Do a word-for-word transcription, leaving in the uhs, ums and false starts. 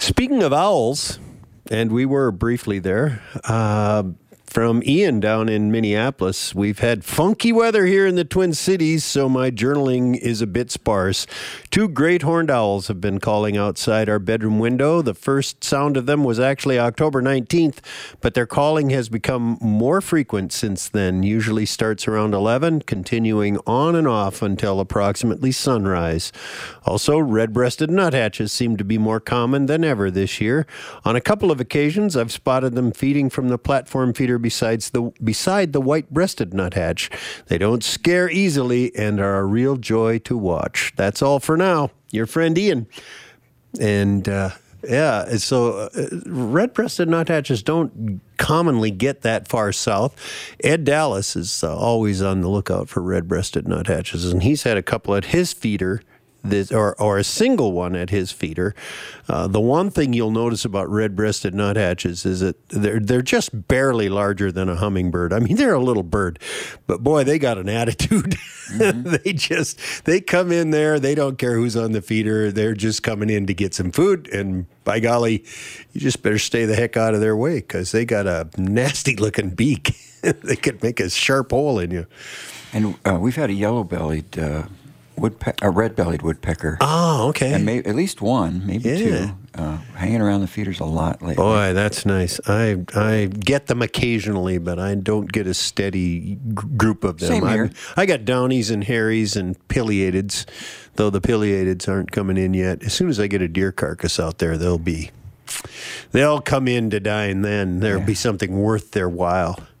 Speaking of owls, and we were briefly there, uh, from Ian down in Minneapolis, we've had funky weather here in the Twin Cities, so my journaling is a bit sparse. Two great horned owls have been calling outside our bedroom window. The first sound of them was actually October nineteenth, but their calling has become more frequent since then. Usually starts around eleven, continuing on and off until approximately sunrise. Also, red-breasted nuthatches seem to be more common than ever this year. On a couple of occasions, I've spotted them feeding from the platform feeder besides the beside the white-breasted nuthatch. They don't scare easily and are a real joy to watch. That's all for now. Your friend Ian. And uh, yeah, so uh, red-breasted nuthatches don't commonly get that far south. Ed Dallas is uh, always on the lookout for red-breasted nuthatches, and he's had a couple at his feeder. This, or, or a single one at his feeder. Uh, the one thing you'll notice about red-breasted nuthatches is that they're they're just barely larger than a hummingbird. I mean, they're a little bird, but boy, they got an attitude. Mm-hmm. They just they come in there. They don't care who's on the feeder. They're just coming in to get some food. And by golly, you just better stay the heck out of their way because they got a nasty-looking beak. They could make a sharp hole in you. And uh, we've had a yellow-bellied. Uh Woodpe- a red-bellied woodpecker. Oh, okay. And may- at least one, maybe yeah. two, uh, hanging around the feeders a lot lately. Boy, that's nice. I I get them occasionally, but I don't get a steady g- group of them. Same here. I, I got downies and harries and pileateds, though the pileateds aren't coming in yet. As soon as I get a deer carcass out there, they'll be, they'll come in to dine then. There'll yeah. be something worth their while.